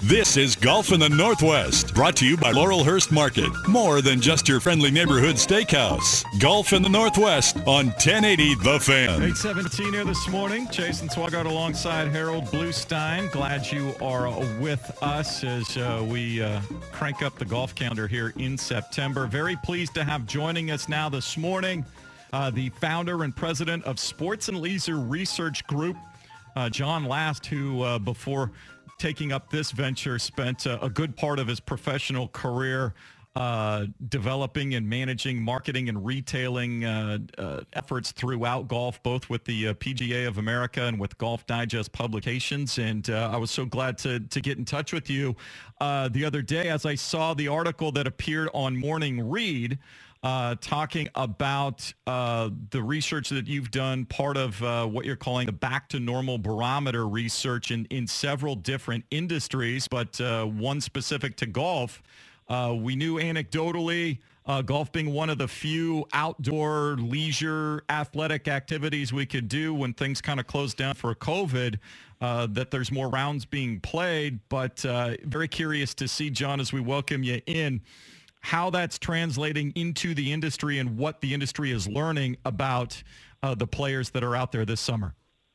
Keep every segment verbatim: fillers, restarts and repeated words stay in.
This is Golf in the Northwest, brought to you by Laurelhurst Market. More than just your friendly neighborhood steakhouse. Golf in the Northwest on ten eighty The Fan. eight seventeen here this morning. Jason Swigart alongside Harold Bluestein. Glad you are with us as uh, we uh, crank up the golf calendar here in September. Very pleased to have joining us now this morning uh, the founder and president of Sports and Leisure Research Group, uh, John Last, who uh, before taking up this venture spent uh, a good part of his professional career uh, developing and managing marketing and retailing uh, uh, efforts throughout golf, both with the uh, P G A of America and with Golf Digest publications. And uh, I was so glad to, to get in touch with you uh, the other day as I saw the article that appeared on Morning Read Uh, talking about uh, the research that you've done, part of uh, what you're calling the Back to Normal Barometer research in, in several different industries, but uh, one specific to golf. Uh, we knew anecdotally uh, golf being one of the few outdoor leisure athletic activities we could do when things kind of closed down for COVID, uh, that there's more rounds being played, but uh, very curious to see, John, as we welcome you in, how that's translating into the industry and what the industry is learning about uh, the players that are out there this summer.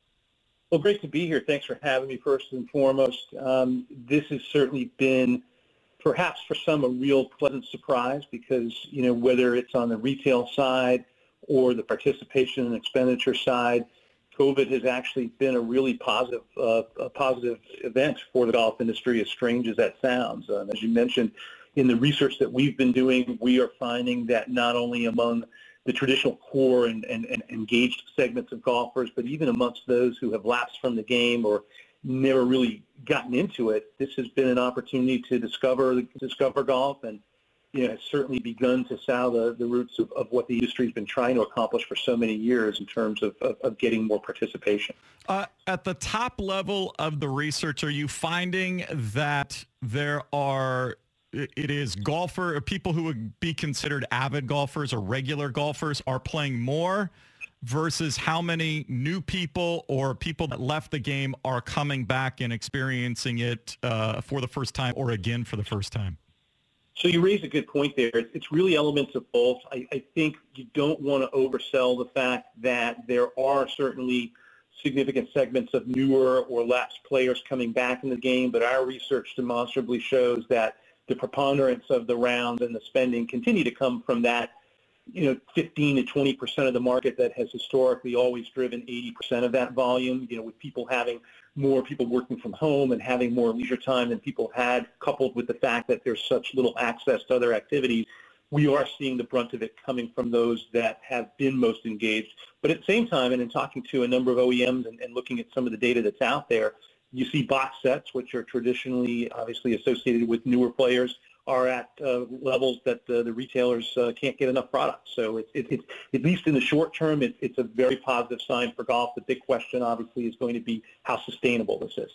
Well, great to be here. Thanks for having me first and foremost. Um, this has certainly been, perhaps for some, a real pleasant surprise because, you know, whether it's on the retail side or the participation and expenditure side, COVID has actually been a really positive, uh, a positive event for the golf industry, as strange as that sounds. Um, as you mentioned, in the research that we've been doing, we are finding that not only among the traditional core and, and, and engaged segments of golfers, but even amongst those who have lapsed from the game or never really gotten into it, this has been an opportunity to discover discover golf, and you know, has certainly begun to sow the, the roots of, of what the industry has been trying to accomplish for so many years in terms of, of, of getting more participation. Uh, at the top level of the research, are you finding that there are it is golfer, people who would be considered avid golfers or regular golfers are playing more versus how many new people or people that left the game are coming back and experiencing it uh, for the first time or again for the first time? So you raised a good point there. It's really elements of both. I, I think you don't want to oversell the fact that there are certainly significant segments of newer or lapsed players coming back in the game, but our research demonstrably shows that the preponderance of the rounds and the spending continue to come from that, you know, fifteen to twenty percent of the market that has historically always driven eighty percent of that volume, you know, with people having more people working from home and having more leisure time than people had, coupled with the fact that there's such little access to other activities. We are seeing the brunt of it coming from those that have been most engaged. But at the same time, and in talking to a number of O E Ms and, and looking at some of the data that's out there, you see box sets, which are traditionally obviously associated with newer players, are at uh, levels that uh, the retailers uh, can't get enough product. So it's, it, it's, at least in the short term, it, it's a very positive sign for golf. The big question, obviously, is going to be how sustainable this is.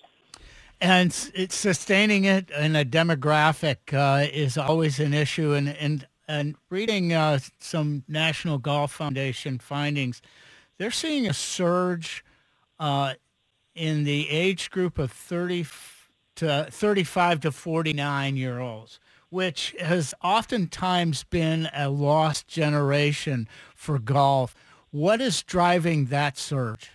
And it's sustaining it in a demographic uh, is always an issue. And, and, and reading uh, some National Golf Foundation findings, they're seeing a surge uh, in the age group of thirty to thirty-five to forty-nine year olds, which has oftentimes been a lost generation for golf. What is driving that surge?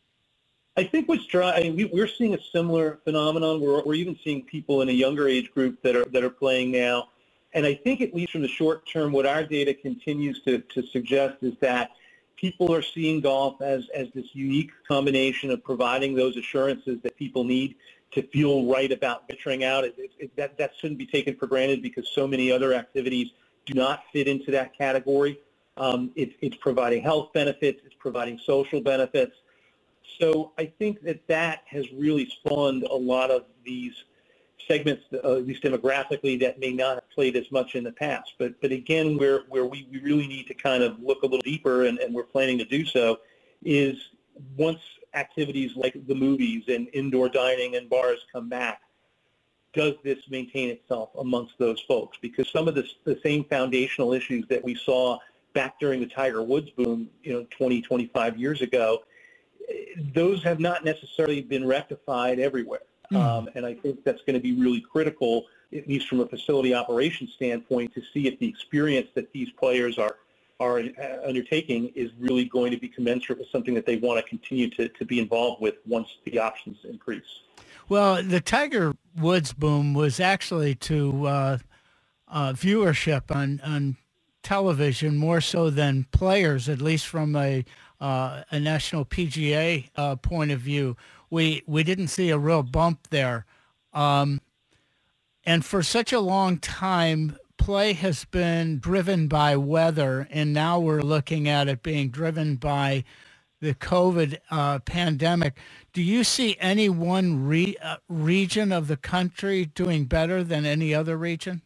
I think what's driving, I mean, we're seeing a similar phenomenon. We're, we're even seeing people in a younger age group that are that are playing now. And I think, at least from the short term, what our data continues to, to suggest is that people are seeing golf as, as this unique combination of providing those assurances that people need to feel right about venturing out. It, it, it, that, that shouldn't be taken for granted because so many other activities do not fit into that category. Um, it, it's providing health benefits. It's providing social benefits. So I think that that has really spawned a lot of these segments, uh, at least demographically, that may not have played as much in the past. But but again, where, where we, we really need to kind of look a little deeper, and, and we're planning to do so, is once activities like the movies and indoor dining and bars come back, does this maintain itself amongst those folks? Because some of the, the same foundational issues that we saw back during the Tiger Woods boom, you know, twenty, twenty-five years ago, those have not necessarily been rectified everywhere. Mm. Um, and I think that's going to be really critical, at least from a facility operations standpoint, to see if the experience that these players are are undertaking is really going to be commensurate with something that they want to continue to, to be involved with once the options increase. Well, the Tiger Woods boom was actually to uh, uh, viewership on, on television more so than players, at least from a uh, a national P G A uh, point of view. We we didn't see a real bump there. Um, and for such a long time, play has been driven by weather, and now we're looking at it being driven by the COVID uh, pandemic. Do you see any one re- uh, region of the country doing better than any other region?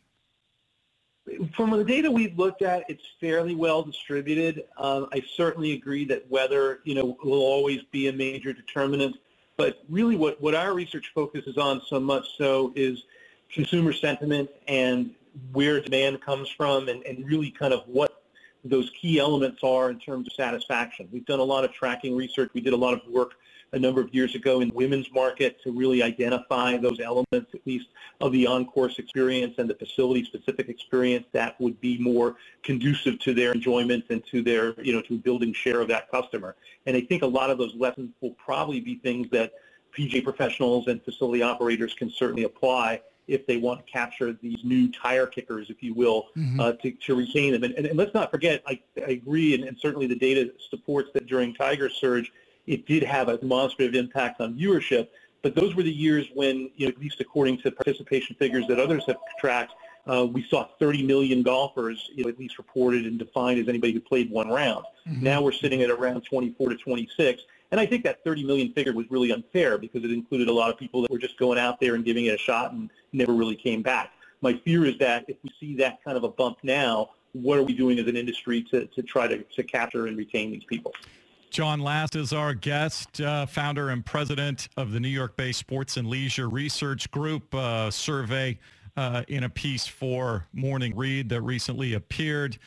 From the data we've looked at, it's fairly well distributed. Um, I certainly agree that weather, you know, will always be a major determinant. But really what, what our research focuses on so much so is consumer sentiment and where demand comes from, and, and really kind of what those key elements are in terms of satisfaction. We've done a lot of tracking research. We did a lot of work a number of years ago in the women's market to really identify those elements, at least of the on-course experience and the facility-specific experience that would be more conducive to their enjoyment and to their, you know, to building share of that customer. And I think a lot of those lessons will probably be things that P G A professionals and facility operators can certainly apply if they want to capture these new tire kickers, if you will, mm-hmm. uh, to, to retain them. And, and, and let's not forget, I, I agree, and, and certainly the data supports that during Tiger's surge, it did have a demonstrative impact on viewership, but those were the years when, you know, at least according to participation figures that others have tracked, uh, we saw thirty million golfers, you know, at least reported and defined as anybody who played one round. Mm-hmm. Now we're sitting at around twenty-four to twenty-six. And I think that thirty million figure was really unfair because it included a lot of people that were just going out there and giving it a shot and never really came back. My fear is that if we see that kind of a bump now, what are we doing as an industry to, to try to, to capture and retain these people? John Last is our guest, uh, founder and president of the New York-based Sports and Leisure Research Group, uh, survey uh, in a piece for Morning Read that recently appeared.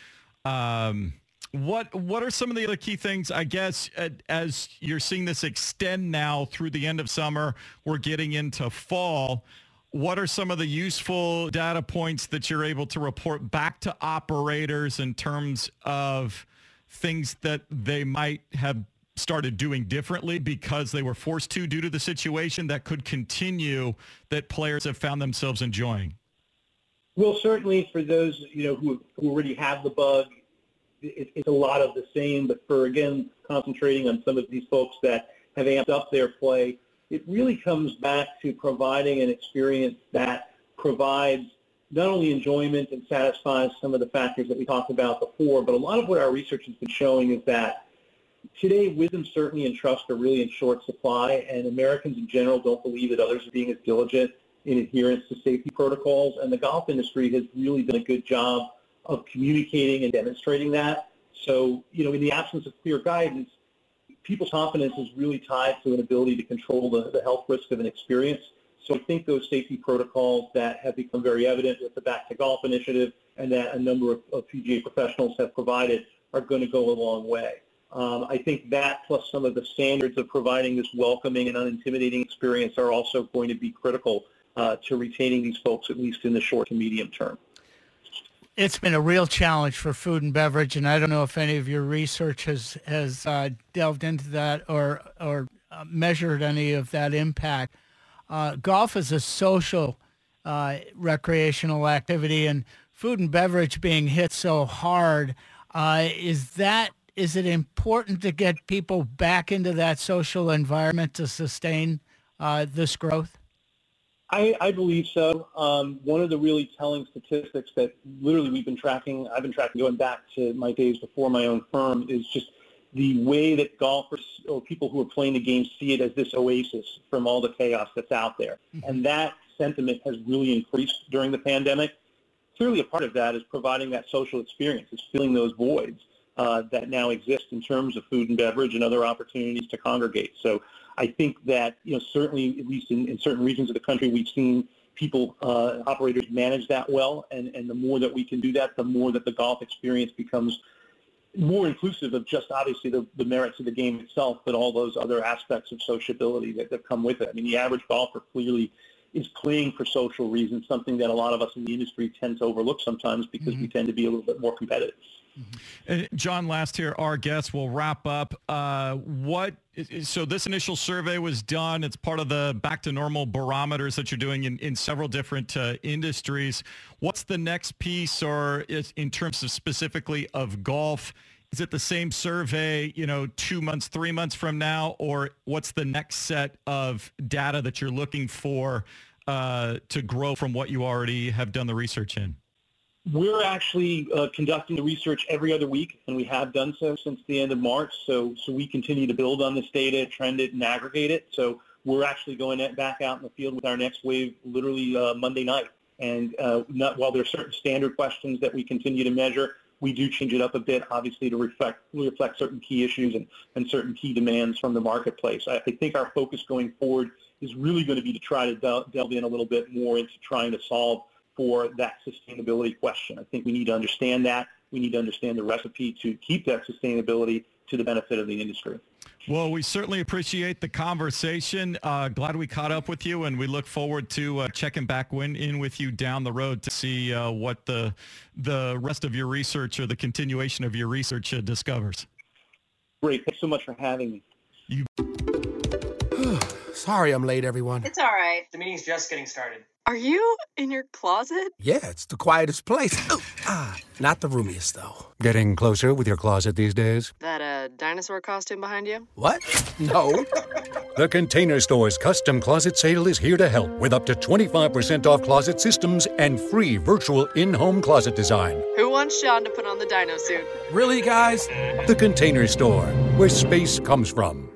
Um, what what are some of the other key things, I guess, uh, as you're seeing this extend now through the end of summer, we're getting into fall. What are some of the useful data points that you're able to report back to operators in terms of things that they might have started doing differently because they were forced to due to the situation that could continue that players have found themselves enjoying? Well, certainly for those, you know, who, who already have the bug, it, it's a lot of the same. But for, again, concentrating on some of these folks that have amped up their play, it really comes back to providing an experience that provides not only enjoyment and satisfies some of the factors that we talked about before, but a lot of what our research has been showing is that today wisdom, certainty, and trust are really in short supply, and Americans in general don't believe that others are being as diligent in adherence to safety protocols, and the golf industry has really done a good job of communicating and demonstrating that. So, you know, in the absence of clear guidance, people's confidence is really tied to an ability to control the, the health risk of an experience. So I think those safety protocols that have become very evident with the Back to Golf initiative and that a number of, of P G A professionals have provided are going to go a long way. Um, I think that plus some of the standards of providing this welcoming and unintimidating experience are also going to be critical uh, to retaining these folks, at least in the short to medium term. It's been a real challenge for food and beverage, and I don't know if any of your research has, has uh, delved into that or, or uh, measured any of that impact. Uh, golf is a social uh, recreational activity, and food and beverage being hit so hard, uh, is that is it important to get people back into that social environment to sustain uh, this growth? I, I believe so. Um, one of the really telling statistics that literally we've been tracking, I've been tracking going back to my days before my own firm, is just the way that golfers or people who are playing the game see it as this oasis from all the chaos that's out there. Mm-hmm. And that sentiment has really increased during the pandemic. Clearly a part of that is providing that social experience, is filling those voids uh, that now exist in terms of food and beverage and other opportunities to congregate. So I think that, you know, certainly, at least in, in certain regions of the country, we've seen people, uh, operators manage that well. And, and the more that we can do that, the more that the golf experience becomes more inclusive of just obviously the, the merits of the game itself, but all those other aspects of sociability that, that come with it. I mean, the average golfer clearly is playing for social reasons, something that a lot of us in the industry tend to overlook sometimes because mm-hmm. we tend to be a little bit more competitive. Mm-hmm. Uh, John, last here, our guest will wrap up. Uh, what? So this initial survey was done. It's part of the back to normal barometers that you're doing in, in several different uh, industries. What's the next piece, or is, in terms of specifically of golf? Is it the same survey, you know, two months, three months from now, or what's the next set of data that you're looking for uh, to grow from what you already have done the research in? We're actually uh, conducting the research every other week, and we have done so since the end of March. So, so we continue to build on this data, trend it, and aggregate it. So we're actually going back out in the field with our next wave literally uh, Monday night. And uh, not, while there are certain standard questions that we continue to measure, we do change it up a bit, obviously, to reflect reflect certain key issues and, and certain key demands from the marketplace. I, I think our focus going forward is really going to be to try to del- delve in a little bit more into trying to solve for that sustainability question. I think we need to understand that. We need to understand the recipe to keep that sustainability to the benefit of the industry. Well, we certainly appreciate the conversation. Uh, glad we caught up with you, and we look forward to uh, checking back in, in with you down the road to see uh, what the the rest of your research or the continuation of your research uh, discovers. Great. Thanks so much for having me. You. Sorry I'm late, everyone. It's all right. The meeting's just getting started. Are you in your closet? Yeah, it's the quietest place. ah, not the roomiest, though. Getting closer with your closet these days? That a uh, dinosaur costume behind you? What? No. The Container Store's custom closet sale is here to help with up to twenty-five percent off closet systems and free virtual in-home closet design. Who wants Sean to put on the dino suit? Really, guys? The Container Store, where space comes from.